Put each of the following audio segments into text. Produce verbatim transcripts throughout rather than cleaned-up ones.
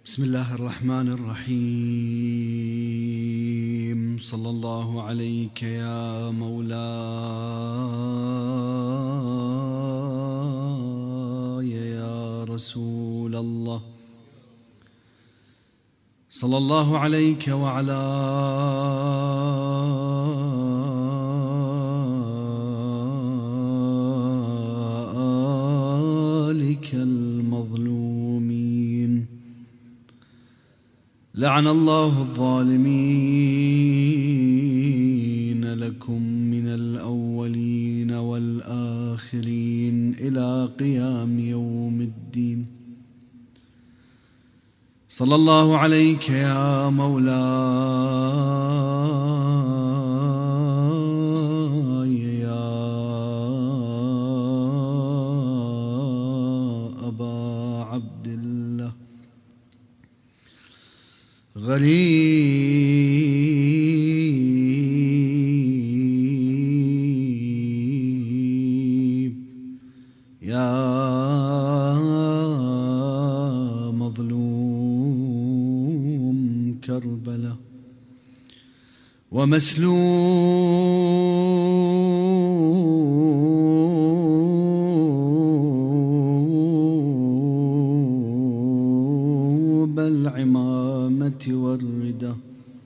بسم الله الرحمن الرحيم. صلى الله عليك يا مولاي يا رسول الله. صلى الله عليك وعلى آلك المظلومين. لعن الله الظالمين لكم من الأولين والآخرين إلى قيام يوم الدين. صلى الله عليك يا مولاي يا أبا عبد الله. غريب يا مظلوم كربلاء، ومسلوب العمامة والردى.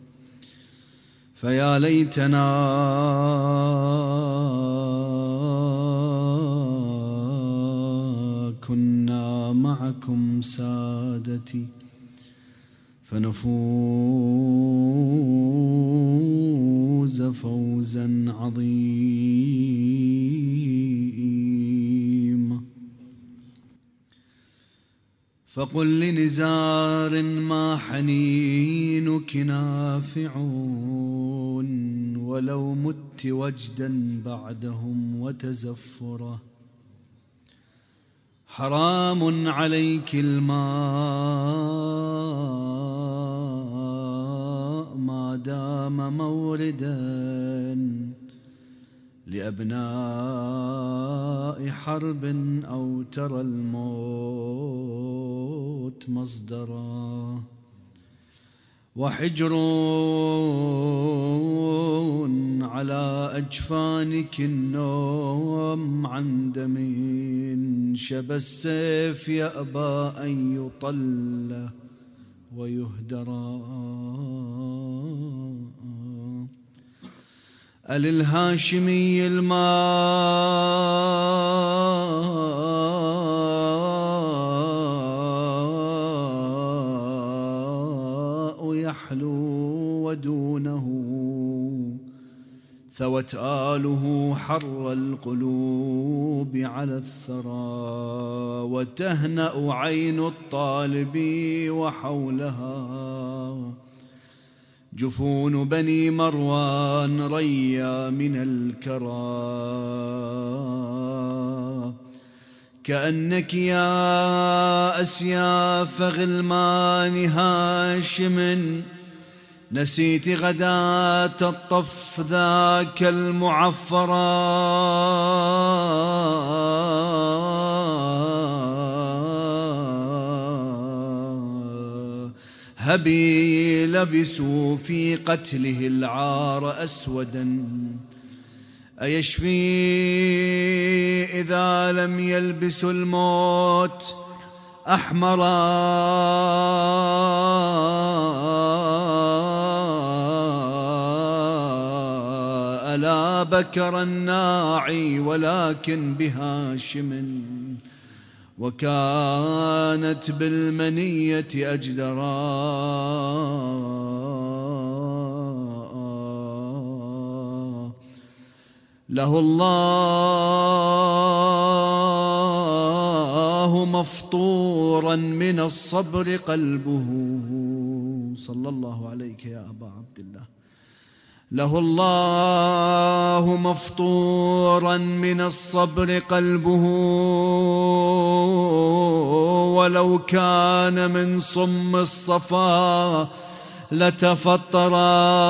فيا ليتنا كنا معكم سادتي فنفوز فوزا عظيما. فقل لنزار ما حنينك نافع، ولو مت وجدا بعدهم وتزفرا. حرام عليك الماء ما دام موردا لأبناء حرب، أو ترى الموت مصدرا. وحجر على أجفانك النوم عن دم شبى السيف يأبى أن يطل ويهدرا. أللهاشمي الماء يحلو ودونه ثوت آله حر القلوب على الثرى. وتهنأ عين الطالب وحولها جفون بني مروان ريا من الكرى. كأنك يا أسياف غلمان هاشم نسيت غداة الطف ذاك المعفرا. هبي لبسوا في قتله العار أسودا، أيشفي إذا لم يلبسوا الموت أحمرا. ألا بكر الناعي ولكن بهاشم، وكانت بالمنية أجدرا. له الله مفطورا من الصبر قلبه. صلى الله عليك يا أبا عبد الله. له الله مفطورا من الصبر قلبه، ولو كان من صم الصفا لتفطرا.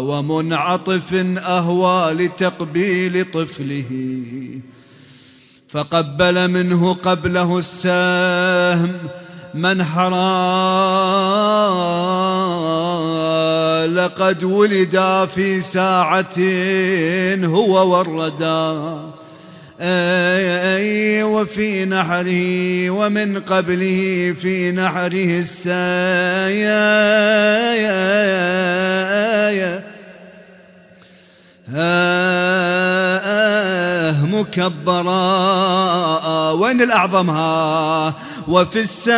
ومنعطف أهوى لتقبيل طفله فقبل منه قبله السهم منحرا، لقد ولدا في ساعة هو والردى، أي وفي نحره ومن قبله في نحره السايا مكبرا. وين الأعظمها؟ وفي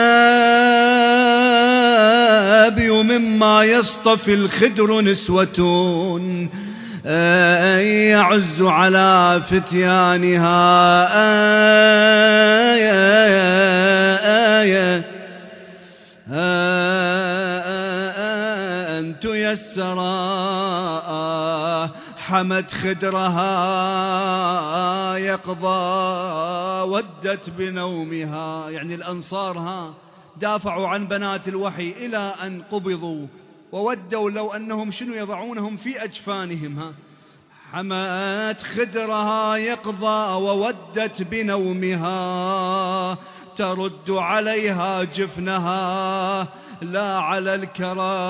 السابي مما يصطفي الخدر نسوة، يعز على فتيانها أن تيسرا، حمت خدرها يقظى ودت بنومها. يعني الأنصار ها دافعوا عن بنات الوحي إلى أن قبضوا، وودوا لو أنهم شنو يضعونهم في أجفانهم. ها حمت خدرها يقظى وودت بنومها، ترد عليها جفنها لا على الكرى،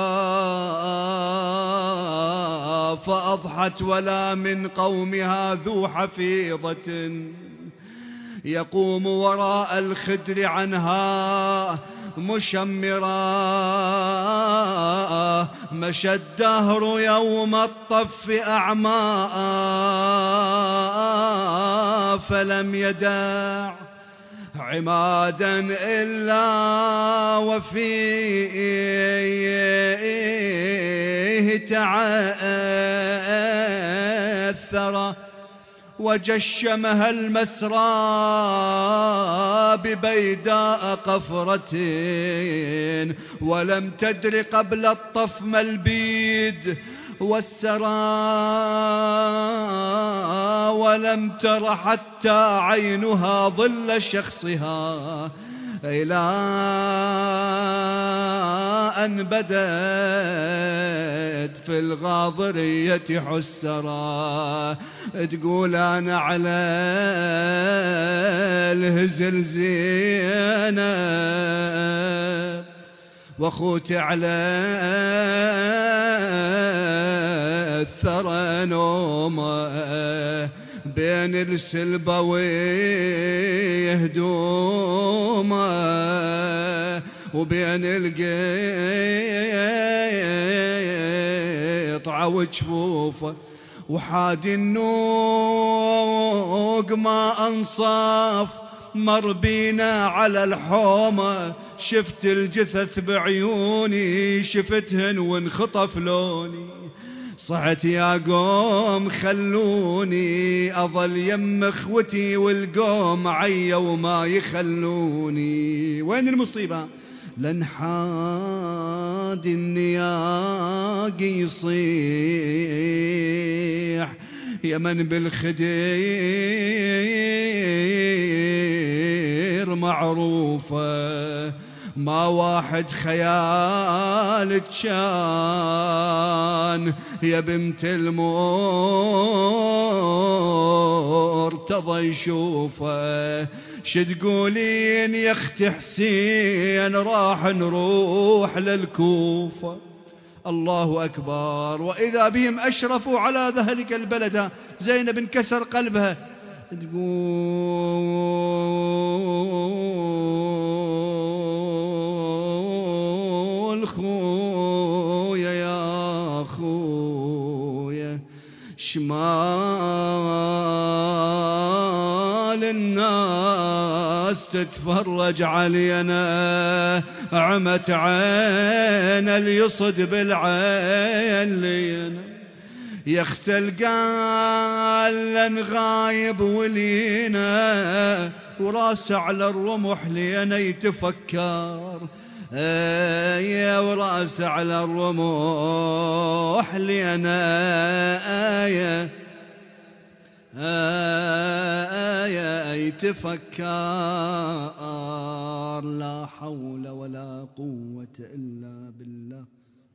فأضحت ولا من قومها ذو حفيظة، يقوم وراء الخدر عنها مشمرا. مشى الدهر يوم الطف أعماء، فلم يدع عمادا إلا وفيه تعثر، وجشمها المسرى ببيداء قفرة، ولم تدر قبل الطفم البيد والسرى، ولم تر حتى عينها ظل شخصها، إلى أن بدت في الغاضرية حسرا، تقول أنا على الهزل زينب، واخوتي على الثرى نومه، بين السلبة وهدومه، وبين القطعة وجفوفه، وحادي النوق ما أنصاف، مر بينا على الحومة، شفت الجثث بعيوني، شفتهن وانخطف لوني، صحت يا قوم خلوني أظل يم اخوتي، والقوم عيا وما يخلوني. وين المصيبة؟ لنحاد النياق يصيح، يا من بالخدير معروفة، ما واحد خيالك كان يا بنت المرتضى يشوفه. شتقولين يا اختي حسين راح نروح للكوفة؟ الله أكبر. وإذا بهم أشرفوا على ذلك البلد، زينب انكسر قلبها، تقول خويا يا خويا، شمال الناس تتفرج علينا، عمت عين اليصد بالعين لينا، يغسل قال لن غايب ولينا، وراسه على الرمح لينا يتفكر، يا وراسه على الرمح لينا آية آية يتفكر. لا حول ولا قوة إلا بالله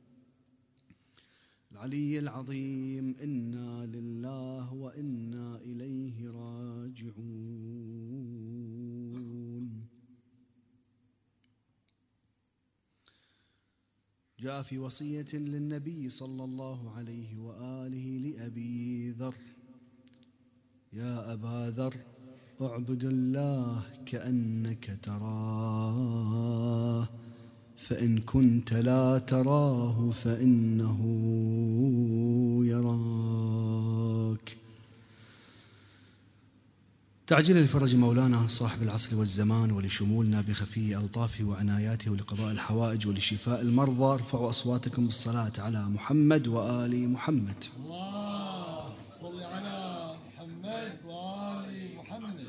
العلي العظيم. إنا لله وإنا إليه راجعون. جاء في وصية للنبي صلى الله عليه وآله لأبي ذر: يا أبا ذر اعبد الله كأنك تراه، فإن كنت لا تراه فإنه يراك. تعجيل لفرج مولانا صاحب العصر والزمان، ولشمولنا بخفي ألطافه وعناياته، ولقضاء الحوائج ولشفاء المرضى، ارفعوا أصواتكم بالصلاة على محمد وآل محمد. الله صل على محمد وآل محمد.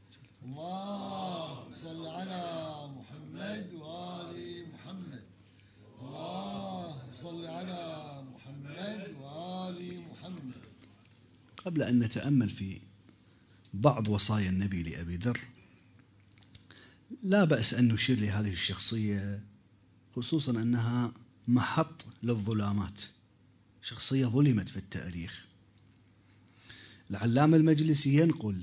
الله صل على محمد وآل محمد. الله صل على محمد وآل محمد. قبل أن نتأمل في بعض وصايا النبي لأبي ذر، لا بأس أن نشير لهذه الشخصية، خصوصا أنها محط للظلامات، شخصية ظلمت في التاريخ. العلامة المجلسي ينقل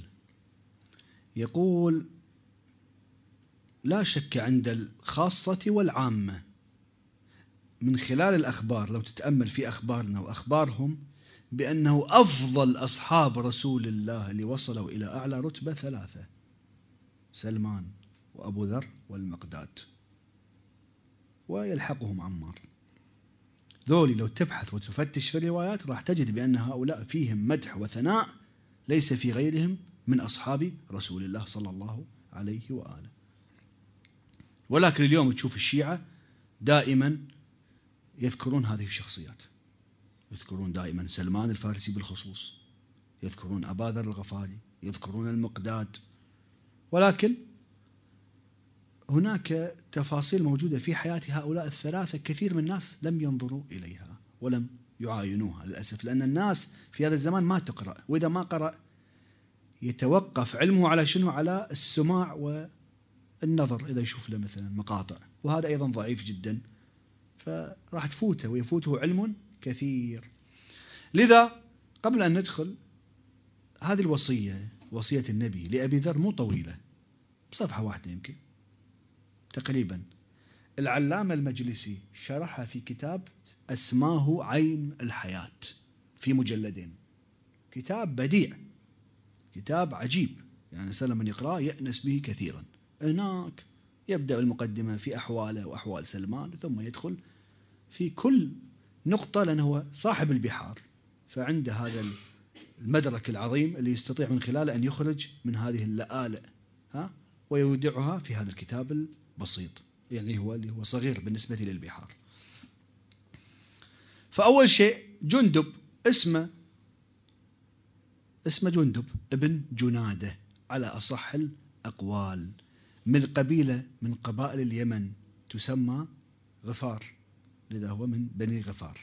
يقول: لا شك عند الخاصة والعامة من خلال الأخبار، لو تتأمل في أخبارنا وأخبارهم، بأنه أفضل أصحاب رسول الله اللي وصلوا إلى أعلى رتبة ثلاثة: سلمان وأبو ذر والمقداد، ويلحقهم عمار. ذولي لو تبحث وتفتش في الروايات راح تجد بأن هؤلاء فيهم مدح وثناء ليس في غيرهم من أصحاب رسول الله صلى الله عليه وآله. ولكن اليوم تشوف الشيعة دائما يذكرون هذه الشخصيات، يذكرون دائما سلمان الفارسي بالخصوص، يذكرون أبا ذر الغفاري، يذكرون المقداد، ولكن هناك تفاصيل موجودة في حياة هؤلاء الثلاثة كثير من الناس لم ينظروا إليها ولم يعاينوها للأسف، لأن الناس في هذا الزمان ما تقرأ، وإذا ما قرأ يتوقف علمه على شنو؟ على السماع والنظر، إذا يشوف له مثلا مقاطع، وهذا أيضا ضعيف جدا، فراح تفوته ويفوته علم كثير. لذا قبل أن ندخل، هذه الوصية وصية النبي لأبي ذر مو طويلة، صفحة واحدة يمكن تقريبا. العلامة المجلسي شرحها في كتاب أسماه عين الحياة في مجلدين، كتاب بديع، كتاب عجيب، يعني الإنسان من يقرأه يأنس به كثيرا. هناك يبدأ المقدمة في أحواله وأحوال سلمان، ثم يدخل في كل نقطة، لأنه هو صاحب البحار، فعنده هذا المدرك العظيم اللي يستطيع من خلاله أن يخرج من هذه اللآلئ ها ويودعها في هذا الكتاب البسيط، يعني هو اللي هو صغير بالنسبة للبحار. فأول شيء جندب، اسمه اسمه جندب ابن جنادة على أصح الأقوال، من قبيلة من قبائل اليمن تسمى غفار، لذا هو من بني غفار.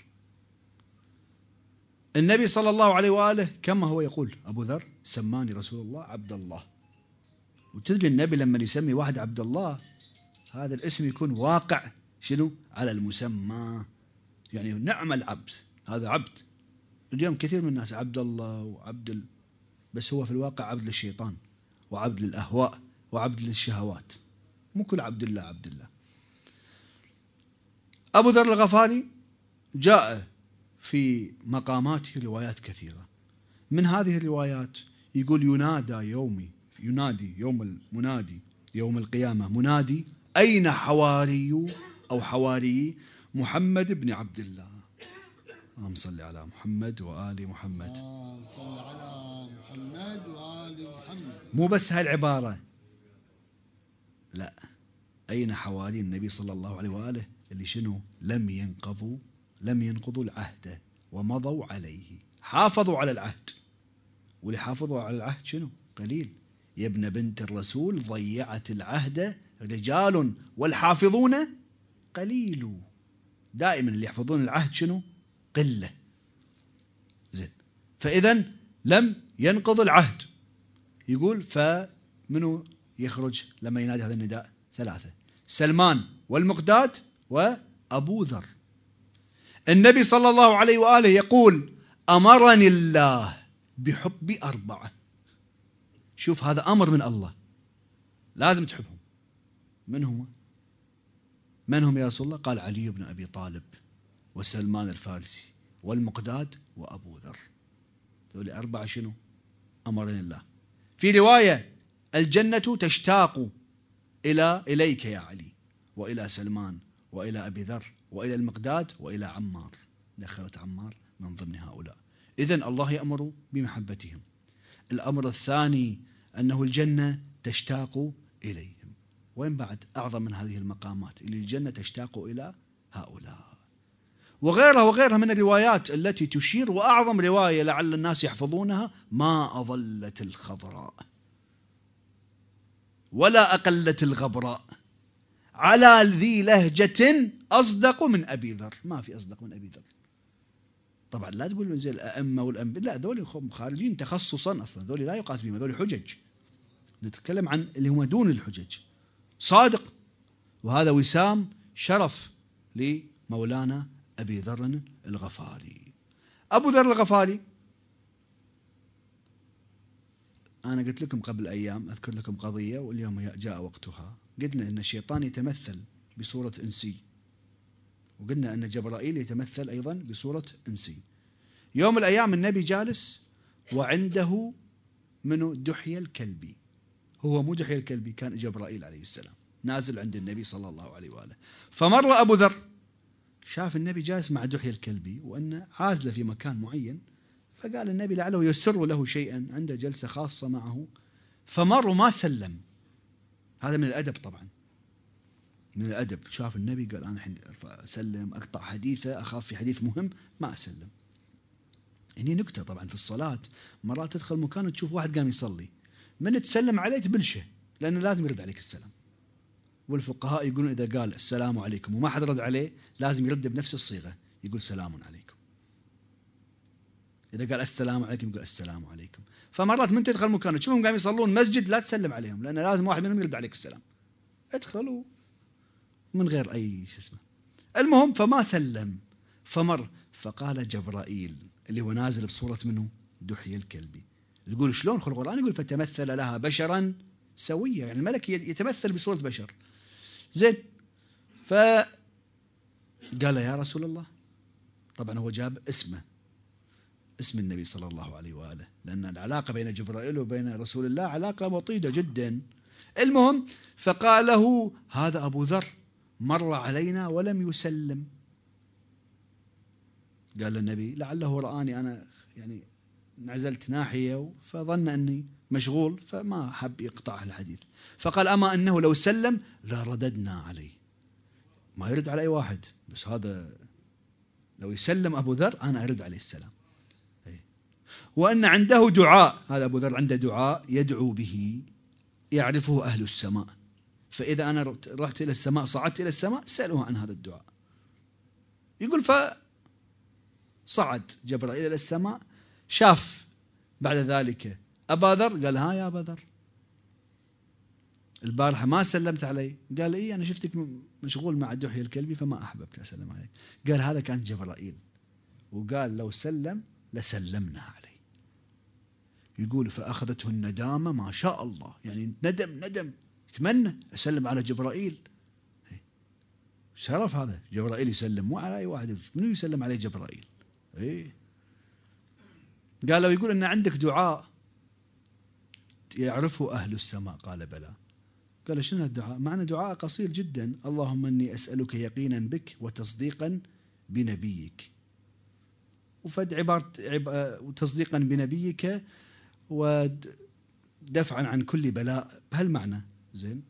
النبي صلى الله عليه وآله كما هو يقول: أبو ذر سماني رسول الله عبد الله. وتدري النبي لما يسمي واحد عبد الله، هذا الاسم يكون واقع شنو؟ على المسمى، يعني نعم العبد، هذا عبد. اليوم كثير من الناس عبد الله وعبد ال... بس هو في الواقع عبد للشيطان وعبد للأهواء وعبد للشهوات، مو كل عبد الله عبد الله. أبو ذر الغفاري جاء في مقاماته روايات كثيرة، من هذه الروايات يقول: ينادى يومي ينادي يوم المنادي يوم القيامة منادي: أين حواري أو حواري محمد بن عبد الله. اللهم صل على محمد وآل محمد. اللهم صل على محمد وآل محمد. مو بس هالعبارة، لا، أين حواري النبي صلى الله عليه وآله اللي شنو؟ لم ينقضوا لم ينقضوا العهد ومضوا عليه، حافظوا على العهد. واللي حافظوا على العهد شنو؟ قليل. يا ابن بنت الرسول ضيعت العهد رجال والحافظون قليل. دائما اللي يحفظون العهد شنو؟ قلة. زين، فإذا لم ينقض العهد. يقول فمنو يخرج لما ينادي هذا النداء؟ ثلاثة: سلمان والمقداد وأبو ذر. النبي صلى الله عليه وآله يقول: أمرني الله بحب أربعة. شوف، هذا أمر من الله، لازم تحبهم. من هم؟ من هم يا رسول الله؟ قال علي بن أبي طالب وسلمان الفارسي والمقداد وأبو ذر. ذول أربعة شنو؟ أمرين الله. في رواية الجنة تشتاق إلى إليك يا علي، وإلى سلمان، وإلى أبي ذر، وإلى المقداد، وإلى عمار. دخلت عمار من ضمن هؤلاء. إذن الله يأمر بمحبتهم. الأمر الثاني أنه الجنة تشتاق إليهم. وين بعد أعظم من هذه المقامات اللي الجنة تشتاق إلى هؤلاء؟ وغيرها وغيرها من الروايات التي تشير. وأعظم رواية لعل الناس يحفظونها: ما أظلت الخضراء ولا أقلت الغبراء على ذي لهجة أصدق من أبي ذر. ما في أصدق من أبي ذر. طبعا لا تقول زي الأئمة والأنبياء، لا، ذولي خارجين تخصصا أصلا، ذولي لا يقاس بهم، ذولي حجج. نتكلم عن اللي هم دون الحجج. صادق. وهذا وسام شرف لمولانا أبي ذر الغفاري. أبو ذر الغفاري أنا قلت لكم قبل أيام، أذكر لكم قضية واليوم جاء وقتها. قلنا أن الشيطان يتمثل بصورة إنسي، وقلنا أن جبرائيل يتمثل أيضا بصورة إنسي. يوم من الأيام النبي جالس وعنده منو؟ دحية الكلبي. هو مو دحية الكلبي، كان جبرائيل عليه السلام نازل عند النبي صلى الله عليه وآله. فمر أبو ذر شاف النبي جالس مع دحية الكلبي وأنه عازله في مكان معين، فقال النبي لعله يسر له شيئا، عنده جلسة خاصة معه. فمر وما سلم. هذا من الأدب طبعا، من الأدب. شاف النبي قال أنا الحين أسلم، أقطع حديثه، أخاف في حديث مهم ما أسلم. هني نكتة طبعا في الصلاة، مرات تدخل مكان وتشوف واحد قام يصلي، من تسلم عليه تبلشه، لأنه لازم يرد عليك السلام. والفقهاء يقولون إذا قال السلام عليكم وما حد رد عليه لازم يرد بنفس الصيغة، يقول سلام عليكم. إذا قال السلام عليكم يقول السلام عليكم. فمرات من تدخل مكان وتشوفهم قام يصلون مسجد لا تسلم عليهم، لأن لازم واحد منهم يرد عليك السلام. ادخلوا من غير أي شيء اسمه. المهم فما سلم. فمر فقال جبرائيل اللي هو نازل بصورة منه؟ دحية الكلبي. يقول شلون خلق القرآن؟ يقول فتمثل لها بشرا سويا، يعني الملك يتمثل بصورة بشر. زين. فقال يا رسول الله، طبعا هو جاب اسمه، اسم النبي صلى الله عليه وآله، لأن العلاقة بين جبرائيل وبين رسول الله علاقة وطيدة جدا. المهم فقال له هذا أبو ذر مر علينا ولم يسلم. قال النبي لعله رآني أنا يعني نعزلت ناحية فظن أني مشغول فما حب يقطع الحديث. فقال أما أنه لو سلم لرددنا عليه. ما يرد على أي واحد، بس هذا لو يسلم أبو ذر أنا أرد عليه السلام. وأن عنده دعاء، هذا أبو ذر عنده دعاء يدعو به يعرفه أهل السماء، فإذا أنا رحت إلى السماء صعدت إلى السماء سألوه عن هذا الدعاء. يقول فصعد جبرائيل إلى السماء، شاف بعد ذلك أبا ذر، قال ها يا أبا ذر البارحة ما سلمت علي. قال إيه أنا شفتك مشغول مع دحية الكلبي فما أحببت أسلم عليك. قال هذا كان جبرائيل، وقال لو سلم لسلمنا عليه. يقول فأخذته الندامة ما شاء الله، يعني ندم ندم يتمنى أسلم على جبرائيل. شرف هذا، جبرائيل يسلم مو على أي واحد، منو يسلم عليه جبرائيل؟ إيه. قال له يقول إن عندك دعاء يعرفه أهل السماء. قال بلى. قال شنو الدعاء؟ معنى دعاء قصير جدا: اللهم إني أسألك يقينا بك وتصديقا بنبيك، وفد عبارة وتصديقا بنبيك ودفعا عن كل بلاء، بهالمعنى. زين.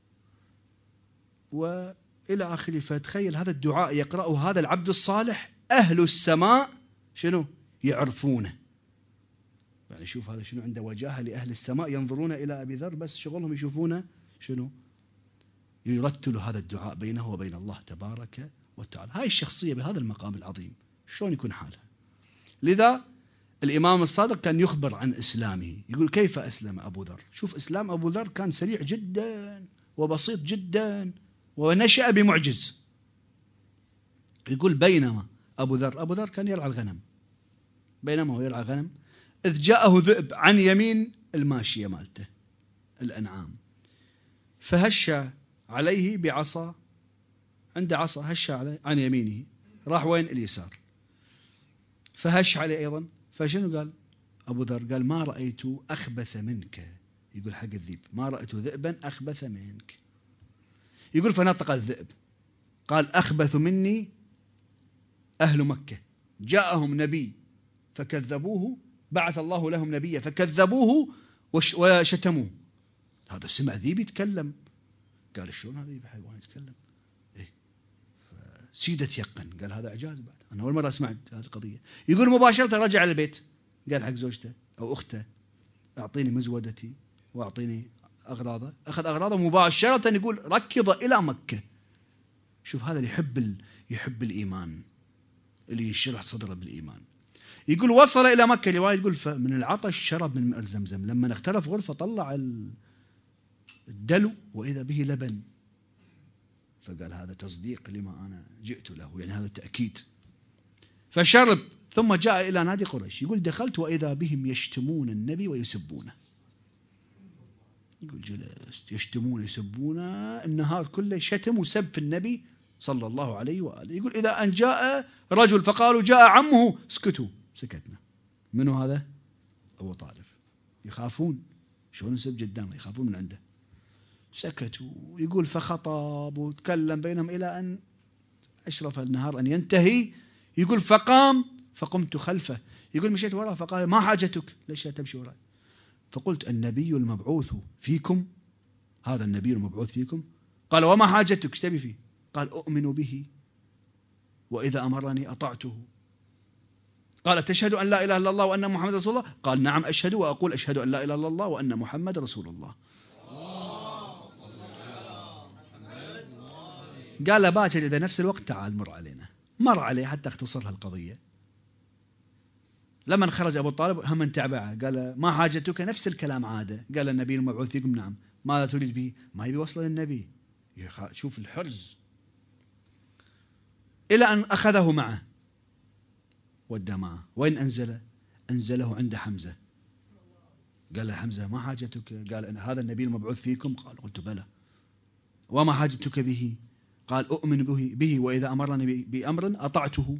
وإلى آخره. فتخيل هذا الدعاء يقرأه هذا العبد الصالح، أهل السماء شنو؟ يعرفونه. يعني شوف هذا شنو عنده وجاهة لأهل السماء، ينظرون إلى أبي ذر بس شغلهم يشوفونه شنو؟ يرتل هذا الدعاء بينه وبين الله تبارك وتعالى. هاي الشخصية بهذا المقام العظيم شلون يكون حالها؟ لذا الإمام الصادق كان يخبر عن إسلامه، يقول كيف أسلم أبو ذر. شوف إسلام أبو ذر كان سريع جدا وبسيط جدا، ونشأ بمعجز. يقول بينما أبو ذر أبو ذر كان يرعى الغنم، بينما هو يرعى غنم إذ جاءه ذئب عن يمين الماشية مالته الأنعام، فهش عليه بعصا عنده عصا هش عليه عن يمينه، راح وين؟ اليسار، فهش عليه أيضا. فشنو قال أبو ذر؟ قال ما رأيت أخبث منك، يقول حق الذئب ما رأيت ذئبا أخبث منك. يقول فنطق الذئب قال أخبث مني أهل مكة، جاءهم نبي فكذبوه، بعث الله لهم نبيا فكذبوه وشتموه. هذا سمع ذيب يتكلم، قال شلون هذا حيوان يتكلم؟ إيه؟ سيدة يقن، قال هذا إعجاز بعد، أنا أول مرة سمعت هذه القضية. يقول مباشرة رجع على البيت، قال حق زوجته أو أخته أعطيني مزودتي وأعطيني أغراضه، أخذ أغراضه مباشرة. يقول ركض إلى مكة. شوف هذا اللي يحب ال... يحب الإيمان، اللي ينشرح صدره بالإيمان. يقول وصل إلى مكة، رواية تقول من العطش شرب من ماء زمزم، لما اختلف غرفة طلع الدلو وإذا به لبن، فقال هذا تصديق لما أنا جئت له، يعني هذا تأكيد. فشرب ثم جاء إلى نادي قريش. يقول دخلت وإذا بهم يشتمون النبي ويسبونه. يقول جلست يشتمون يسبونه النهار كله، شتم وسب في النبي صلى الله عليه وآله. يقول إذا أن جاء رجل فقالوا جاء عمه، اسكتوا، سكتنا. منو هذا؟ أبو طالب. يخافون شلون نسب قدامه، يخافون من عنده. سكتوا. يقول فخطب وتكلم بينهم إلى أن أشرف النهار أن ينتهي. يقول فقام فقمت خلفه. يقول مشيت وراه فقال ما حاجتك، ليش تمشي وراي؟ فقلت النبي المبعوث فيكم، هذا النبي المبعوث فيكم. قال وما حاجتك، ايش تبي فيه؟ قال أؤمن به وإذا أمرني أطعته. قال تشهد أن لا إله إلا الله وأن محمد رسول الله؟ قال نعم أشهد وأقول أشهد أن لا إله إلا الله وأن محمد رسول الله. قال باكر إذا نفس الوقت تعال مر علينا. مر عليه حتى اختصر القضية. لما خرج أبو طالب هم تابعه، قال ما حاجتك، نفس الكلام عاده. قال النبي المبعوث فيكم نعم. ماذا تريد به؟ ما يبي وصل للنبي، شوف الحرز. إلى أن أخذه معه ودى معه. وين أنزله؟ أنزله عند حمزة. قال حمزة ما حاجتك؟ قال أن هذا النبي المبعوث فيكم. قال قلت بلى. وما حاجتك به؟ قال أؤمن به, به وإذا أمرني بأمر أطعته.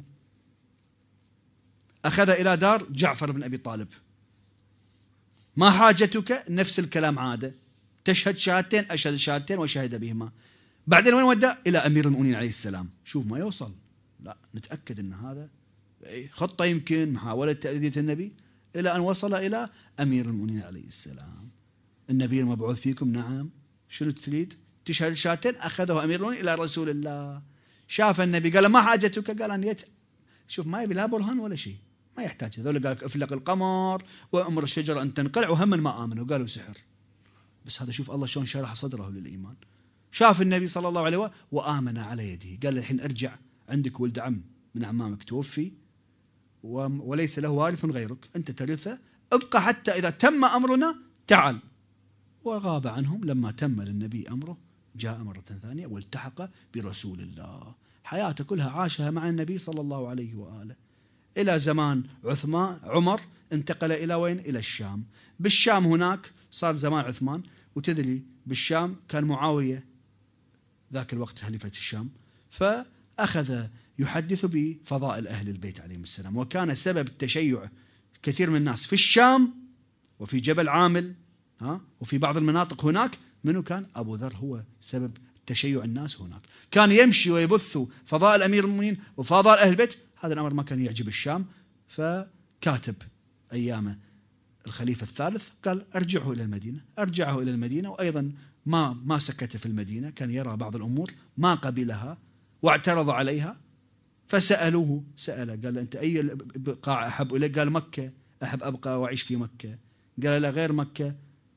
أخذ إلى دار جعفر بن أبي طالب. ما حاجتك؟ نفس الكلام عادة. تشهد شهادتين؟ أشهد شهادتين وشهد بهما. بعدين وين ودى؟ إلى أمير المؤمنين عليه السلام. شوف ما يوصل، لا نتأكد أن هذا خطة، يمكن محاولة تأذية النبي، إلى أن وصل إلى أمير المؤمنين عليه السلام. النبي المبعوث فيكم نعم. شنو تريد؟ تشهد شهادتين؟ أخذه أمير المؤمنين إلى رسول الله. شاف النبي قال ما حاجتك؟ قال أن يت... شوف ما يبي لا برهان ولا شيء، ما يحتاج. هذول قال افلق القمر وأمر الشجرة أن تنقلع، وهم ما آمنوا قالوا سحر. بس هذا شوف الله شلون شرح صدره للإيمان. شاف النبي صلى الله عليه وسلم وآمن على يده. قال الحين ارجع، عندك ولد عم من عمامك توفي وليس له وارث غيرك، أنت ترثه، ابقى حتى إذا تم أمرنا تعال. وغاب عنهم. لما تم للنبي أمره جاء مرة ثانية والتحق برسول الله. حياته كلها عاشها مع النبي صلى الله عليه وآله إلى زمان عثمان عمر. انتقل إلى وين؟ إلى الشام. بالشام هناك صار زمان عثمان. وتدري بالشام كان معاوية ذاك الوقت خليفة الشام، فأخذ يحدث بفضائل أهل البيت عليهم السلام. وكان سبب التشيع كثير من الناس في الشام وفي جبل عامل ها وفي بعض المناطق هناك. منو كان؟ أبو ذر هو سبب تشيع الناس هناك. كان يمشي ويبث فضائل أمير المؤمنين وفضائل أهل البيت. هذا الأمر ما كان يعجب الشام، فكاتب أيامه الخليفة الثالث قال ارجعه إلى المدينة. أرجعه إلى المدينة. وأيضا ما ما سكت في المدينة، كان يرى بعض الأمور ما قبلها واعترض عليها. فسألوه سأله قال أنت أي بقاع أحب إليك؟ قال مكة، أحب أبقى وأعيش في مكة. قال لا غير مكة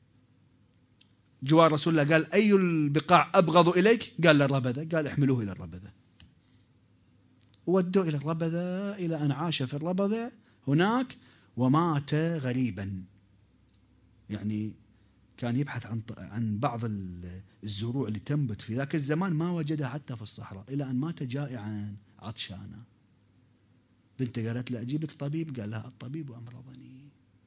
جوار رسول الله. قال أي البقاع أبغض إليك؟ قال للربذة. قال احملوه إلى الربذة. ودوا إلى الربذة إلى أن عاش في الربذة هناك ومات غريبا. يعني كان يبحث عن عن بعض الزروع اللي تنبت في ذاك الزمان، ما وجدها حتى في الصحراء، إلى أن مات جائعا عطشانا. بنته قالت له أجيب لك طبيب؟ قال لها الطبيب أمرضني.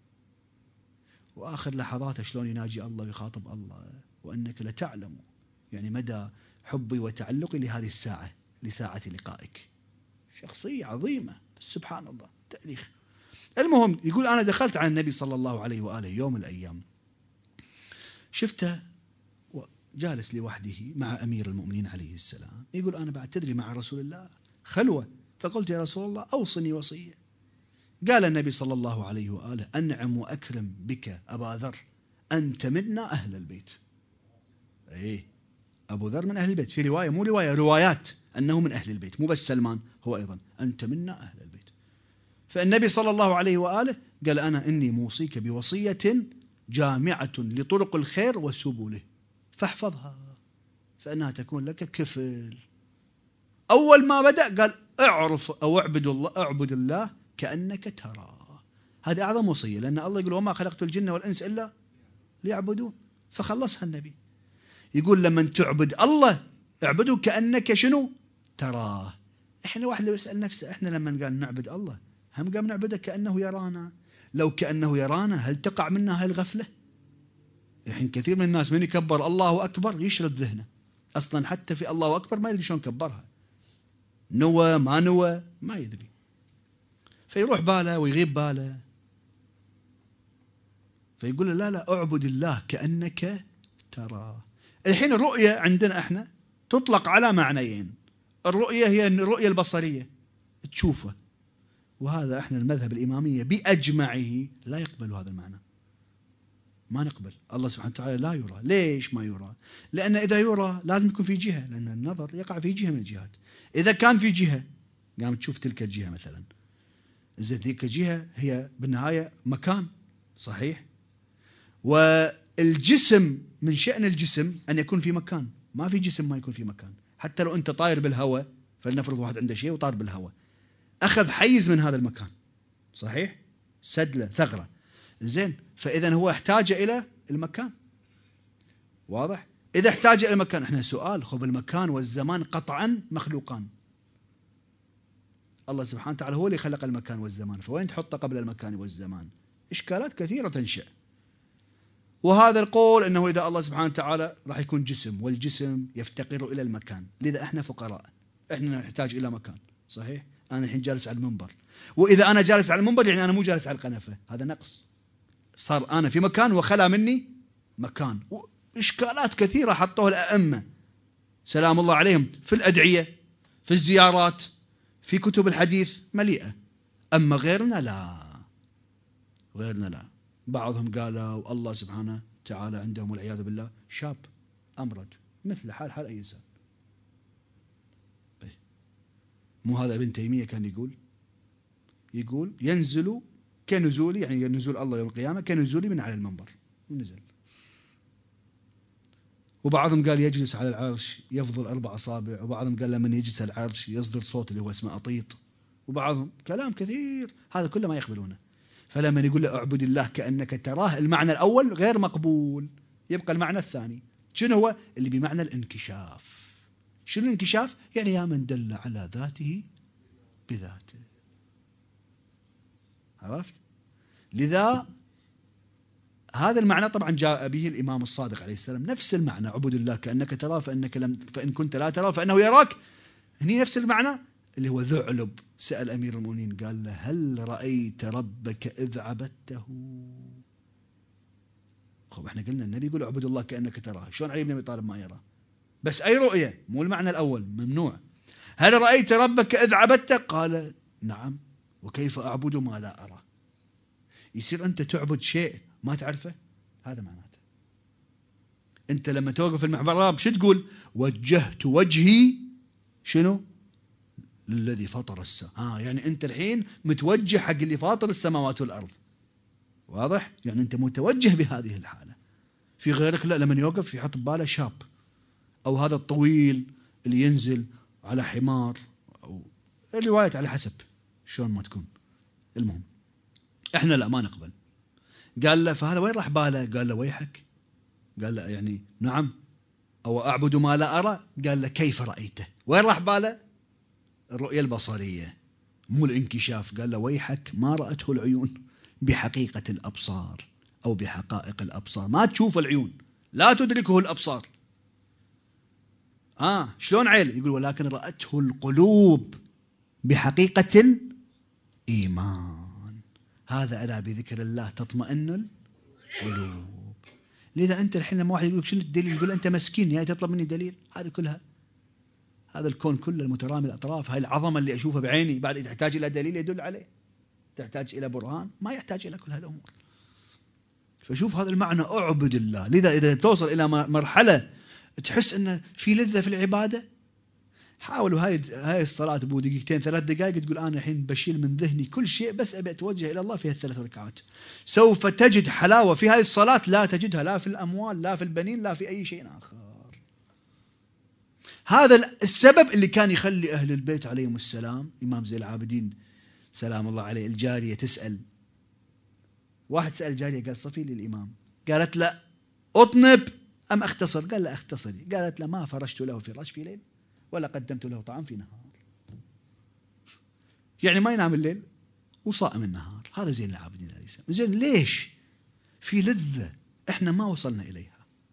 وآخر لحظاته شلون يناجي الله ويخاطب الله، وأنك لتعلم يعني مدى حبي وتعلقي لهذه الساعة لساعة لقائك. شخصية عظيمة سبحان الله تاريخ. المهم يقول أنا دخلت على النبي صلى الله عليه وآله يوم من الأيام، شفته جالس لوحده مع أمير المؤمنين عليه السلام، يقول أنا بعد تدري مع رسول الله خلوة، فقلت يا رسول الله أوصني وصية. قال النبي صلى الله عليه وآله أنعم وأكرم بك أبا ذر، أنت منا أهل البيت. إيه أبو ذر من أهل البيت، في رواية مو رواية روايات أنه من أهل البيت، مو بس سلمان، هو أيضا أنت منا أهل البيت. فالنبي صلى الله عليه وآله قال أنا إني موصيك بوصية جامعة لطرق الخير وسبله فاحفظها فإنها تكون لك كفل. أول ما بدأ قال اعرف أو اعبد الله، اعبد الله كأنك تراه. هذه أعظم وصية، لأن الله يقول وما خلقت الجن والإنس إلا ليعبدون، فخلصها النبي. يقول لما تعبد الله اعبده كأنك شنو تراه. إحنا واحد لو يسأل نفسه إحنا لما قال نعبد الله هم قام نعبده كأنه يرانا؟ لو كأنه يرانا هل تقع منا هاي الغفلة؟ الحين كثير من الناس من يكبر الله أكبر يشرد ذهنه، أصلا حتى في الله أكبر ما يدري شلون كبرها، نوى ما نوى ما يدري، فيروح باله ويغيب باله. فيقول له لا لا اعبد الله كأنك تراه. الحين الرؤية عندنا احنا تطلق على معنيين، الرؤية هي الرؤية البصرية تشوفه، وهذا احنا المذهب الإمامية بأجمعه لا يقبل هذا المعنى، ما نقبل. الله سبحانه وتعالى لا يرى. ليش ما يرى؟ لأن إذا يرى لازم يكون في جهة، لأن النظر يقع في جهة من الجهات. إذا كان في جهة قام تشوف تلك الجهة مثلا، إذا تلك الجهة هي بالنهاية مكان صحيح، والجسم من شأن الجسم أن يكون في مكان، ما في جسم ما يكون في مكان. حتى لو أنت طاير بالهواء، فلنفرض واحد عنده شيء وطار بالهواء أخذ حيز من هذا المكان صحيح، سدلة ثغرة زين، فإذا هو احتاج إلى المكان، واضح؟ إذا احتاج إلى المكان، احنا سؤال خب المكان والزمان قطعا مخلوقان، الله سبحانه وتعالى هو اللي خلق المكان والزمان، فوين تحطه قبل المكان والزمان؟ إشكالات كثيرة تنشأ. وهذا القول أنه إذا الله سبحانه وتعالى راح يكون جسم، والجسم يفتقر إلى المكان، لذا احنا فقراء، احنا نحتاج إلى مكان صحيح. أنا الحين جالس على المنبر، وإذا أنا جالس على المنبر يعني أنا مو جالس على القنفة، هذا نقص، صار أنا في مكان وخلى مني مكان. وإشكالات كثيرة حطوها الأئمة سلام الله عليهم في الأدعية، في الزيارات، في كتب الحديث مليئة. أما غيرنا لا، غيرنا لا. بعضهم قالوا الله سبحانه وتعالى عندهم والعياذ بالله شاب أمرد مثل حال حال أي إنسان. مو هذا ابن تيمية كان يقول يقول ينزل كنزولي، يعني نزول الله يوم القيامة كنزولي من على المنبر، ونزل. وبعضهم قال يجلس على العرش يفضل أربع أصابع، وبعضهم قال لمن يجلس على العرش يصدر صوت اللي هو اسمه أطيط، وبعضهم كلام كثير، هذا كله ما يقبلونه. فلما يقول له اعبد الله كأنك تراه، المعنى الأول غير مقبول، يبقى المعنى الثاني شنو هو؟ اللي بمعنى الانكشاف. شنو الانكشاف؟ يعني يا من دل على ذاته بذاته، عرفت؟ لذا هذا المعنى طبعا جاء به الإمام الصادق عليه السلام، نفس المعنى اعبد الله كأنك تراه فإنك لم فإن كنت لا تراه فإنه يراك، هني نفس المعنى اللي هو ذعلب سأل أمير المؤمنين قال له هل رأيت ربك إذ عبدته؟ خب احنا قلنا النبي يقول اعبد الله كأنك تراه، شلون علي بن أبي طالب ما يراه؟ بس أي رؤية، مو المعنى الأول ممنوع. هل رأيت ربك إذ عبدته؟ قال نعم، وكيف أعبد ما لا أرى؟ يصير أنت تعبد شيء ما تعرفه، هذا معناته. أنت لما توقف في المحراب شو تقول؟ وجهت وجهي شنو؟ للذي فطر السماء. ها يعني أنت الحين متوجه حق اللي فاطر السماوات والأرض، واضح؟ يعني أنت متوجه بهذه الحالة. في غيرك لا، لما يوقف يحط بباله شاب، أو هذا الطويل اللي ينزل على حمار، أو الروايات على حسب شلون ما تكون. المهم احنا لا ما نقبل. قال له فهذا وين راح باله؟ قال له ويحك. قال له يعني نعم، أو أعبد ما لا أرى. قال له كيف رأيته؟ وين راح باله؟ الرؤية البصرية مو الانكشاف. قال له ويحك ما رأته العيون بحقيقة الأبصار أو بحقائق الأبصار، ما تشوف العيون، لا تدركه الأبصار. آه شلون عيل؟ يقول ولكن رأته القلوب بحقيقة الإيمان. هذا ألا بذكر الله تطمئن القلوب. لذا أنت الحين لما واحد يقول لك شنو الدليل؟ يقول أنت مسكين يا تطلب مني دليل؟ هذه كلها، هذا الكون كله المترامي الأطراف، هاي العظمة اللي أشوفها بعيني بعد تحتاج إلى دليل يدل عليه، تحتاج إلى برهان؟ ما يحتاج إلى كل هالأمور. فشوف هذا المعنى، أعبد الله. لذا إذا توصل إلى مرحلة تحس أن في لذة في العبادة، حاولوا هاي هاي الصلاة بو دقيقتين ثلاث دقائق تقول أنا الحين بشيل من ذهني كل شيء بس أبي أتوجه إلى الله في هالثلاث ركعات، سوف تجد حلاوة في هاي الصلاة لا تجدها لا في الأموال لا في البنين لا في أي شيء آخر. هذا السبب اللي كان يخلي أهل البيت عليهم السلام، إمام زين العابدين سلام الله عليه، الجارية تسأل، واحد سأل الجارية قال صفي لي الإمام، قالت لا أطنب أم أختصر؟ قال لا أختصري. قالت لا ما فرشت له فراش في ليل ولا قدمت له طعام في نهار. يعني ما ينام الليل وصائم النهار. هذا زين العابدين عليه السلام. زين ليش؟ في لذة احنا ما وصلنا إليها.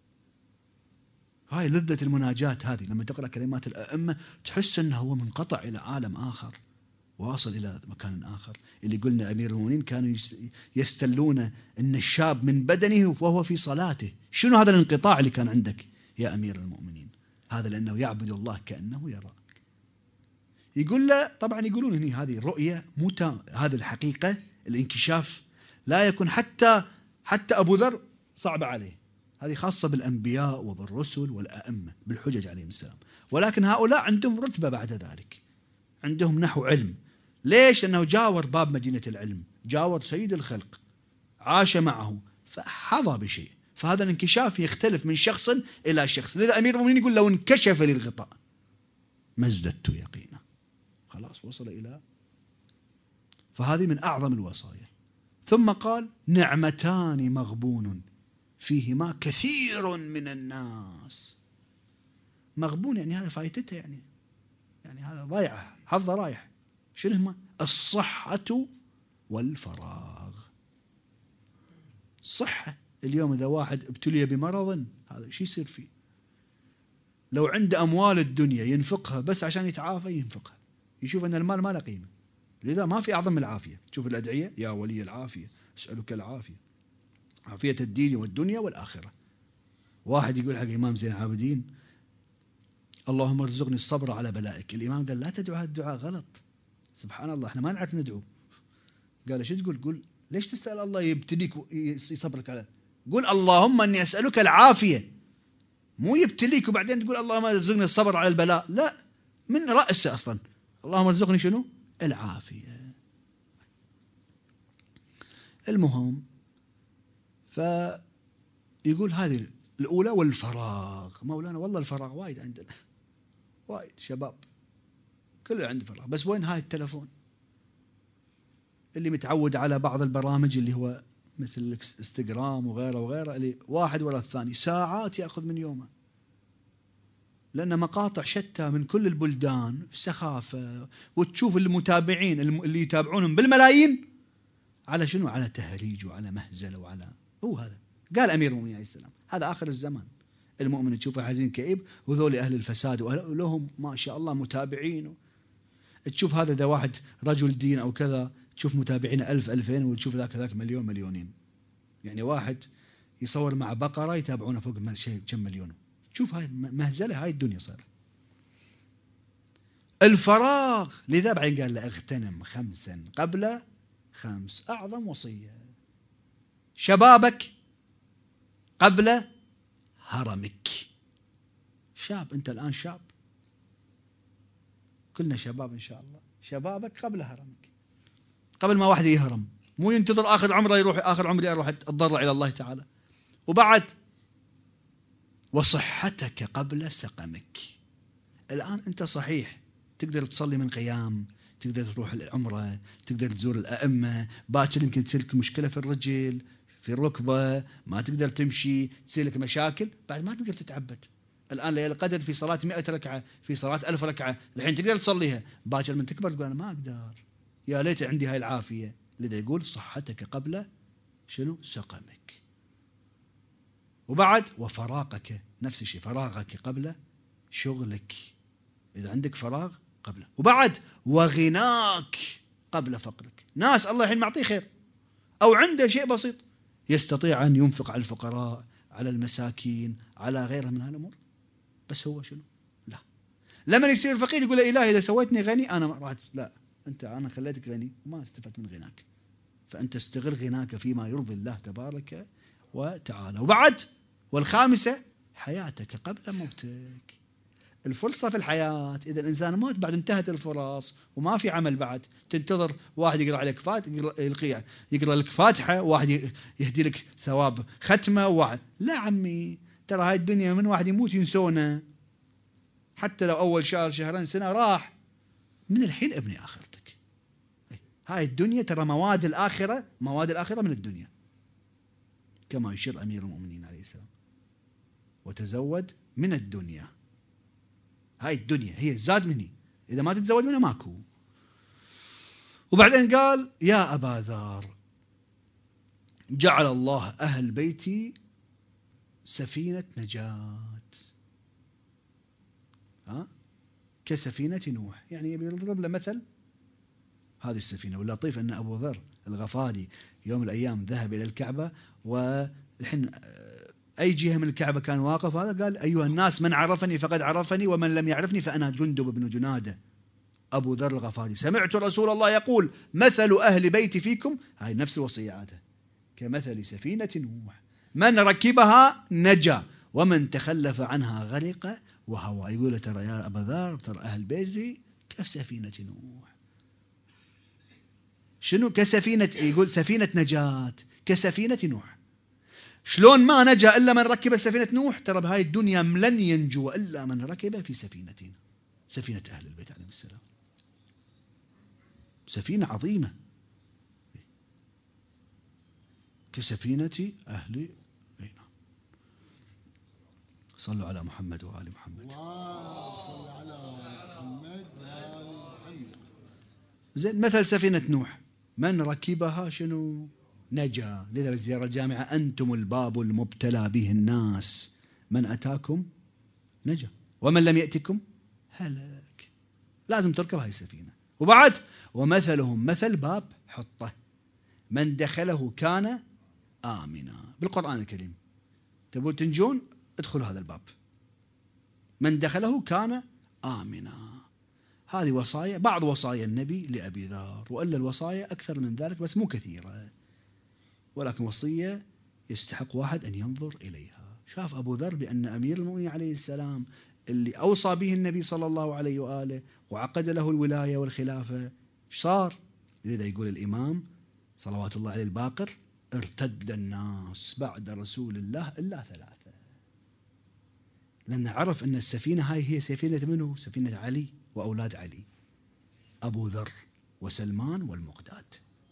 هاي لذة المناجاة هذه، لما تقرأ كلمات الأئمة تحس أنه هو منقطع إلى عالم آخر واصل إلى مكان آخر. اللي قلنا أمير المؤمنين كانوا يستلون أن الشاب من بدنه وهو في صلاته. شنو هذا الانقطاع اللي كان عندك يا أمير المؤمنين؟ هذا لأنه يعبد الله كأنه يراك. يقول له طبعا يقولون هني هذه الرؤية متى هذه الحقيقة الانكشاف لا يكون حتى حتى أبو ذر صعب عليه، هذه خاصة بالأنبياء وبالرسل والأئمة بالحجج عليهم السلام، ولكن هؤلاء عندهم رتبة بعد ذلك، عندهم نحو علم. ليش؟ لأنه جاور باب مدينة العلم، جاور سيد الخلق، عاش معه فحظى بشيء. فهذا الانكشاف يختلف من شخص إلى شخص. لذا أمير المؤمنين يقول لو انكشف لي الغطاء ما ازددت يقينا. خلاص وصل إلى، فهذه من أعظم الوصايا. ثم قال نعمتان مغبون فيهما كثير من الناس. مغبون يعني هذا فايتته، يعني يعني هذا ضيعه، حظه رايح. شنو هما؟ الصحة والفراغ. الصحة اليوم إذا واحد ابتلي بمرض هذا شو يصير فيه؟ لو عنده أموال الدنيا ينفقها بس عشان يتعافى ينفقها، يشوف أن المال ما له قيمة. لذا ما في أعظم من العافية. تشوف الأدعية يا ولي العافية أسألك العافية، عافية الدين والدنيا والآخرة. واحد يقول حق إمام زين العابدين اللهم ارزقني الصبر على بلائك. الإمام قال لا تدعو هذا الدعاء غلط. سبحان الله احنا ما نعرف ندعو. قال شو تقول؟ قول ليش تسأل الله يبتليك ويصبرك على؟ قول اللهم اني اسألك العافية، مو يبتليك وبعدين تقول اللهم ارزقني الصبر على البلاء. لا، من رأسه اصلا اللهم ارزقني شنو؟ العافية. المهم فيقول هذه الأولى. والفراغ مولانا والله الفراغ وايد عندنا، وايد شباب كله عنده فراغ، بس وين هاي التلفون اللي متعود على بعض البرامج اللي هو مثل الانستغرام وغيره وغيره، اللي واحد ولا الثاني ساعات يأخذ من يومه، لأن مقاطع شتى من كل البلدان سخافة، وتشوف المتابعين اللي يتابعونهم بالملايين على شنو؟ على تهريج وعلى مهزلة وعلى هو هذا. قال أمير المؤمنين عليه السلام هذا آخر الزمان، المؤمن تشوفه حزين كئيب، وذول أهل الفساد ولهم ما شاء الله متابعين. تشوف هذا إذا واحد رجل دين أو كذا تشوف متابعين ألف ألفين، وتشوف ذاك ذاك مليون مليونين. يعني واحد يصور مع بقرة يتابعونه فوق كم مليون. تشوف هاي مهزلة، هاي الدنيا صار. الفراغ لذا بعدين قال له اغتنم خمسا قبل خمس. أعظم وصية شبابك قبل هرمك. شاب أنت الآن شاب، كلنا شباب إن شاء الله. شبابك قبل هرمك، قبل ما واحد يهرم، مو ينتظر آخر عمره يروح آخر عمري أروح أتضرع إلى الله تعالى. وبعد وصحتك قبل سقمك. الآن أنت صحيح تقدر تصلي من قيام، تقدر تروح العمرة، تقدر تزور الأئمة، باكر يمكن تصير لك مشكلة في الرجل في الركبة، ما تقدر تمشي، تصير لك مشاكل، بعد ما تقدر تتعبد. الآن ليلة القدر في صلاة مئة ركعة، في صلاة ألف ركعة، الحين تقدر تصليها، باكر من تكبر تقول أنا ما أقدر، يا ليت عندي هاي العافية. لذا يقول صحتك قبل شنو؟ سقمك. وبعد وفراقك، نفس الشيء، فراغك قبل شغلك إذا عندك فراغ قبله، وبعد وغناك قبل فقرك. ناس الله الحين معطيه خير أو عنده شيء بسيط يستطيع أن ينفق على الفقراء، على المساكين، على غيرها من هالأمور، بس هو شنو؟ لا. لما يصير فقير يقول إلهي إذا سويتني غني أنا راح، لا، أنت أنا خليتك غني وما استفدت من غناك، فأنت استغل غناك فيما يرضي الله تبارك وتعالى. وبعد والخامسة حياتك قبل موتك. الفرصة في الحياة، إذا الإنسان مات بعد انتهت الفرص وما في عمل بعد، تنتظر واحد يقرأ عليك فات يقرأ, يقرأ لك فاتحة، واحد يهدي لك ثواب ختمة، واحد لا عمي، ترى هاي الدنيا من واحد يموت ينسونا، حتى لو أول شهر شهرين سنة راح، من الحين ابني آخرتك. هاي الدنيا ترى مواد الآخرة، مواد الآخرة من الدنيا، كما يشير أمير المؤمنين عليه السلام: وتزود من الدنيا. هاي الدنيا هي الزاد مني، إذا ما تتزود منها ماكو. وبعدين قال: يا أبا ذر، جعل الله أهل بيتي سفينة نجاة، ها؟ كسفينة نوح، يعني يضرب له مثل هذه السفينة. واللطيف أن أبو ذر الغفاري يوم من الأيام ذهب إلى الكعبة، والحين أي جهة من الكعبة كان واقف، هذا قال: أيها الناس من عرفني فقد عرفني ومن لم يعرفني فأنا جندب بن جنادة. أبو ذر الغفاري: سمعت رسول الله يقول: مثل أهل بيتي فيكم، هاي نفس الوصية عاده، كمثل سفينة نوح، من ركبها نجا ومن تخلف عنها غرق وهوى. يقول: ترى يا أبا ذر، ترى أهل بيتي كسفينة نوح. شنو كسفينة؟ يقول سفينة نجاة كسفينة نوح. شلون ما نجا إلا من ركب سفينة نوح؟ ترى بهاي الدنيا لن ينجو إلا من ركب في سفينتين، سفينة أهل البيت عليهم السلام، سفينة عظيمة كسفينة أهل. صلوا على محمد وآل محمد. صل على محمد وآل محمد. زين، مثل سفينة نوح، من ركبها شنو؟ نجا. لذا بالزيارة الجامعة: أنتم الباب المبتلى به الناس، من أتاكم نجا ومن لم يأتكم هلك. لازم تركب هاي السفينة. وبعد: ومثلهم مثل باب حطة، من دخله كان آمنا. بالقرآن الكريم تبون تنجون ادخلوا هذا الباب، من دخله كان آمنا. هذه وصايا، بعض وصايا النبي لأبي ذر، وإلا الوصايا أكثر من ذلك بس مو كثيرة، ولكن وصية يستحق واحد أن ينظر إليها. شاف أبو ذر بأن أمير المؤمنين عليه السلام اللي أوصى به النبي صلى الله عليه وآله وعقد له الولاية والخلافة صار. لذا يقول الإمام صلوات الله عليه الباقر: ارتد الناس بعد رسول الله إلا ثلاثة. لأنه عرف أن السفينة هاي هي سفينة منه؟ سفينة علي وأولاد علي، أبو ذر وسلمان والمقداد.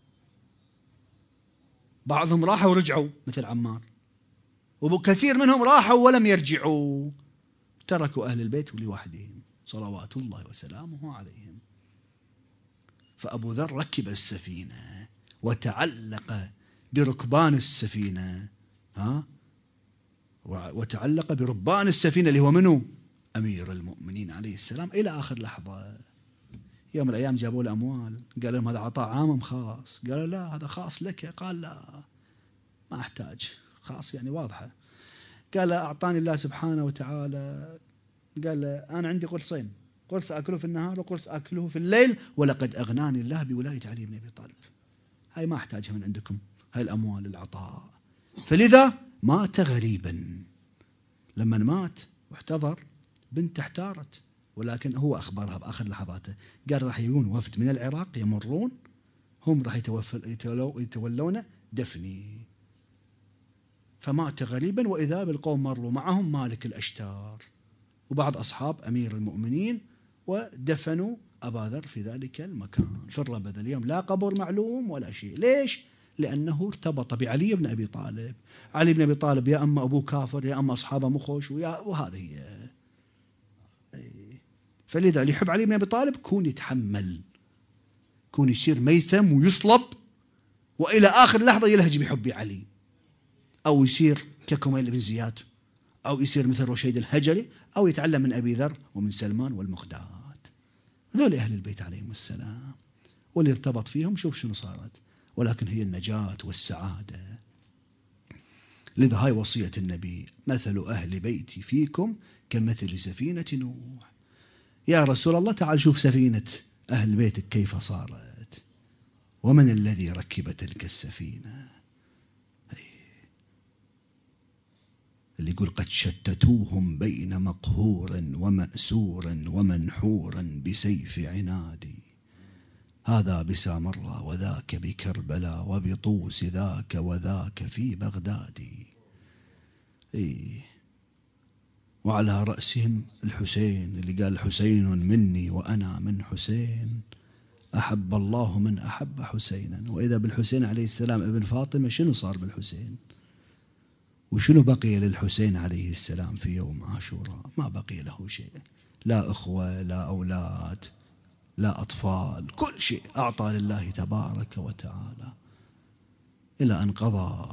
بعضهم راحوا ورجعوا مثل عمار، وكثير منهم راحوا ولم يرجعوا، تركوا أهل البيت لوحدهم صلوات الله وسلامه عليهم. فأبو ذر ركب السفينة وتعلق بركبان السفينة، ها، وتعلق بربان السفينة اللي هو منه؟ أمير المؤمنين عليه السلام، إلى آخر لحظة. يوم من الأيام جابوا له أموال، قال لهم: هذا عطاء عام أم خاص؟ قالوا: لا، هذا خاص لك. قال: لا، ما أحتاج، خاص يعني واضحة. قال: أعطاني الله سبحانه وتعالى، قال: أنا عندي قرصين، قرص أكله في النهار وقرص أكله في الليل، ولقد أغناني الله بولاية علي بن أبي طالب. هاي ما أحتاجها من عندكم، هاي الأموال العطاء. فلذا مات غريبا. لما مات واحتضر بنت احتارت، ولكن هو أخبرها بآخر لحظاته، قال: راح يجون وفد من العراق يمرون، هم راح يتولون دفني. فمات غريبا، وإذا بالقوم مروا معهم مالك الأشتار وبعض أصحاب أمير المؤمنين، ودفنوا أبا ذر في ذلك المكان في الربذ. اليوم لا قبر معلوم ولا شيء. ليش؟ لأنه ارتبط بعلي بن أبي طالب. علي بن أبي طالب يا أما أبوه كافر يا أما أصحابه مخوش، وهذه هي. فلذا اللي يحب علي بن أبي طالب كون يتحمل، كون يصير ميثم ويصلب وإلى آخر لحظة يلهج بحب علي، أو يصير ككميل بن زياد أو يصير مثل رشيد الهجري، أو يتعلم من أبي ذر ومن سلمان والمقداد. هذول أهل البيت عليهم السلام، واللي ارتبط فيهم شوف شنو صارت، ولكن هي النجاة والسعادة. لذا هاي وصية النبي: مثل أهل بيتي فيكم كمثل سفينة نوح. يا رسول الله تعال شوف سفينة أهل بيتك كيف صارت، ومن الذي ركب تلك السفينة؟ اللي يقول: قد شتتوهم بين مقهور ومأسور ومنحور بسيف عنادي، هذا بسامرة وذاك بكربلاء وبطوس ذاك وذاك في بغداد. إيه، وعلى رأسهم الحسين اللي قال: حسين مني وأنا من حسين، أحب الله من أحب حسينا. وإذا بالحسين عليه السلام ابن فاطمة، شنو صار بالحسين؟ وشنو بقي للحسين عليه السلام في يوم عاشوراء؟ ما بقي له شيء، لا أخوة، لا أولاد، لا أطفال، كل شيء أعطى لله تبارك وتعالى إلى أن قضى.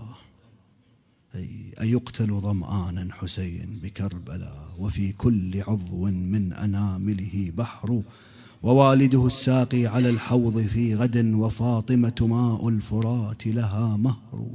أيقتل ظمآنا حسين بكربلاء، وفي كل عضو من أنامله بحر، ووالده الساقي على الحوض في غد، وفاطمة ماء الفرات لها مهر.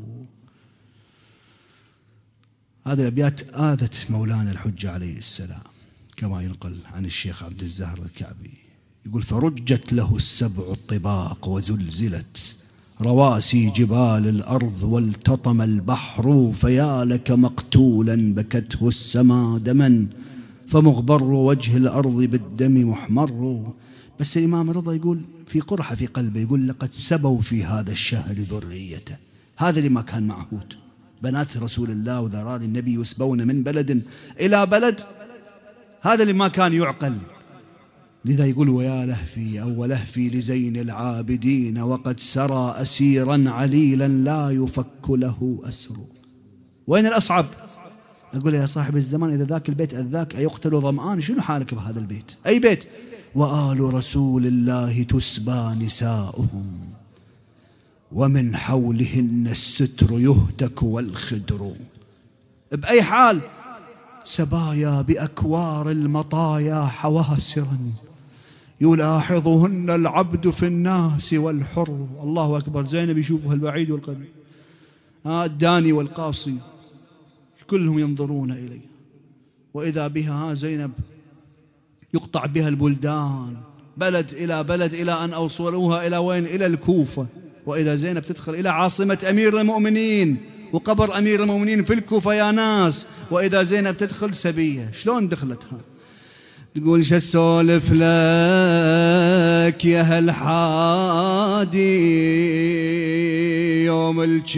هذه الأبيات آذت مولانا الحجة عليه السلام، كما ينقل عن الشيخ عبد الزهر الكعبي، يقول: فرجت له السبع الطباق وزلزلت رواسي جبال الأرض، والتطم البحر فيا لك مقتولا بكته السما دما، فمغبر وجه الأرض بالدم محمر. بس الإمام رضا يقول في قرحة في قلبه، يقول: لقد سبوا في هذا الشهر ذريته. هذا اللي ما كان معهود، بنات رسول الله وذرار النبي يسبون من بلد إلى بلد، هذا اللي ما كان يعقل. لذا يقول: ويا لهفي أو لهفي لزين العابدين، وقد سرى أسيرا عليلا لا يفك له أسر. وين الأصعب؟ أقول: يا صاحب الزمان، إذا ذاك البيت أذاك أيقتل ظمآن، شنو حالك بهذا البيت؟ أي بيت؟ وآل رسول الله تسبى نساؤهم، ومن حولهن الستر يهتك والخدر. بأي حال؟ سبايا بأكوار المطايا حواسرا، يلاحظهن العبد في الناس والحر. الله أكبر. زينب يشوفها البعيد والقريب، آه الداني والقاصي كلهم ينظرون إليه، وإذا بها ها زينب يقطع بها البلدان، بلد إلى بلد، إلى أن أوصلوها إلى وين؟ إلى الكوفة. وإذا زينب تدخل إلى عاصمة أمير المؤمنين وقبر أمير المؤمنين في الكوفة يا ناس، وإذا زينب تدخل سبية. شلون دخلتها؟ تقول: شسولف لك يا هالحادي يوم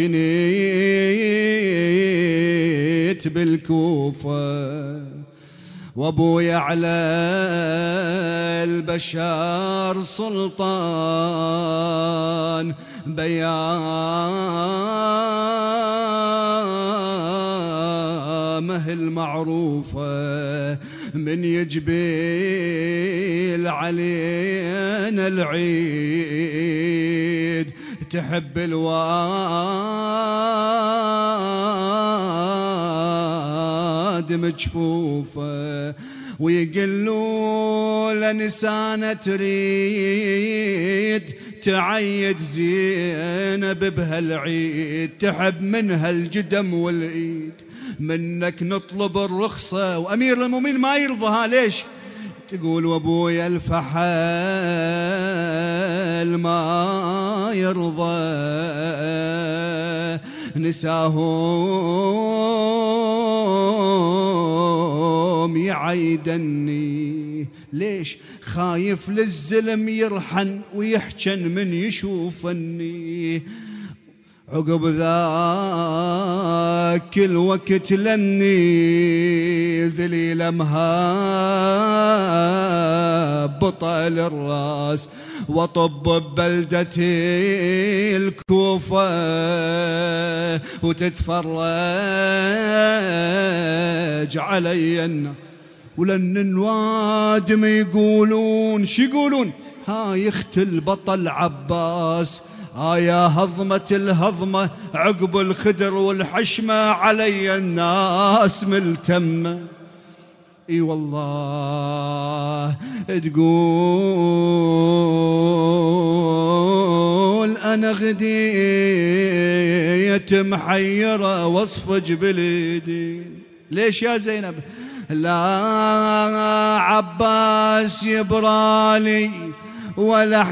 الجنيت بالكوفة، وابويا على البشار سلطان بيامه المعروفة، من يجبيل علينا العيد، تحب الواد مجفوفة، ويقلوا لنسانة تريد تعيد زينب بهالعيد، تحب منها الجدم والعيد، منك نطلب الرخصة وأمير المؤمنين ما يرضها. ليش؟ تقول: وابويا الفحل ما يرضى نساهم يعيدني. ليش؟ خايف للزلم يرحن ويحجن من يشوفني، عقب ذاك الوقت لني ذليل مهابطة الراس، وطب ببلدتي الكوفة وتتفرج علي الناس. ولن الوادم يقولون، شو يقولون؟ ها يخت البطل عباس آه يا هضمة الهضمة عقب الخدر والحشمة علي الناس ملتمة. اي والله تقول انا غديت محيرة واصفج باليدين. ليش يا زينب؟ لا عباس يبرالي ولا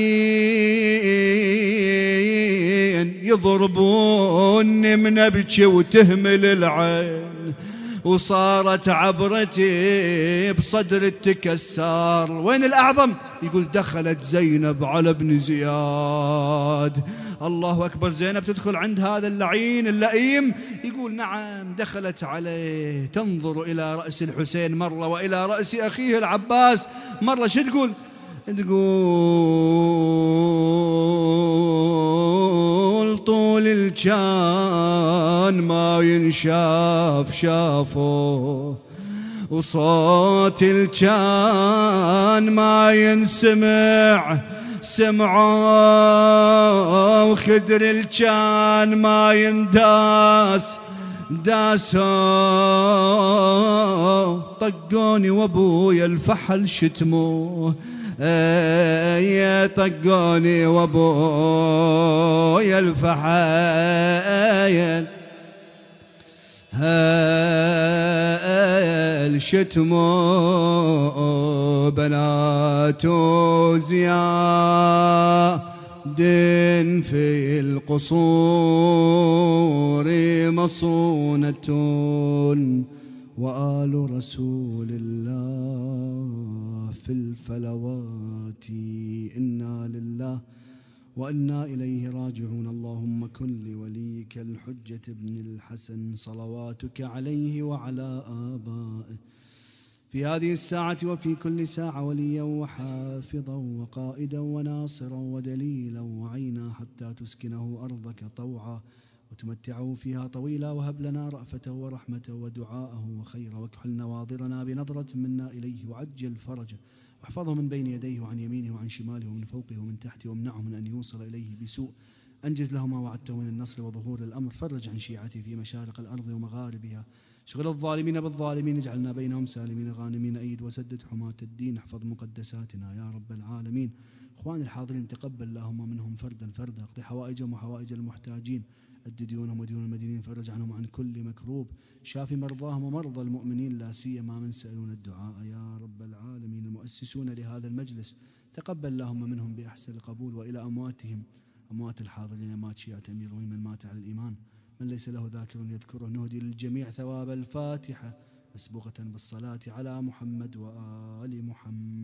حسين يضربوني من ابكي وتهمل العين، وصارت عبرتي بصدر التكسار. وين الأعظم؟ يقول دخلت زينب على ابن زياد. الله أكبر. زينب تدخل عند هذا اللعين اللئيم؟ يقول نعم دخلت عليه تنظر إلى رأس الحسين مرة وإلى رأس أخيه العباس مرة. شو تقول؟ تقول طول الجان ما ينشاف شافه، وصوت الجان ما ينسمع سمعه، وخدر الجان ما ينداس داسه. طقوني وابويا الفحل شتموه، اي طقوني وابويا الفحل الشتموا. بنات زياد في القصور مصونة، وآل رسول الله في الفلوات. إنا لله وإنا إليه راجعون. اللهم كن لوليك الحجة ابن الحسن صلواتك عليه وعلى آبائه في هذه الساعة وفي كل ساعة وليا وحافظا وقائدا وناصرا ودليلا وعينا، حتى تسكنه أرضك طوعا وتمتعه فيها طويلا، وهب لنا رأفته ورحمته ودعاءه وخيرا، واكحل نواظرنا بنظرة منا إليه، وعجل فرجه، واحفظه من بين يديه وعن يمينه وعن شماله ومن فوقه ومن تحته، وامنعه من أن يوصل إليه بسوء. أنجز له ما وعدته من النصر وظهور الأمر. فرج عن شيعته في مشارق الأرض ومغاربها. شغل الظالمين بالظالمين، اجعلنا بينهم سالمين غانمين. أيد وسدد حماة الدين. احفظ مقدساتنا يا رب العالمين. اخوان الحاضرين تقبل اللهم منهم فردا فردا. اقضي حوائجهم وحوائج المحتاجين. أد ديونهم وديون المدينين. فرج عنهم عن كل مكروب. شافي مرضاهم ومرضى المؤمنين لا سيما من سألون الدعاء يا رب العالمين. المؤسسون لهذا المجلس تقبل اللهم منهم بأحسن القبول. وإلى أمواتهم، أموات الحاضرين، أموات شيعة أمير من مات على الإيمان، من ليس له ذاكر يذكره، نهدي للجميع ثواب الفاتحة مسبوقة بالصلاة على محمد وآل محمد.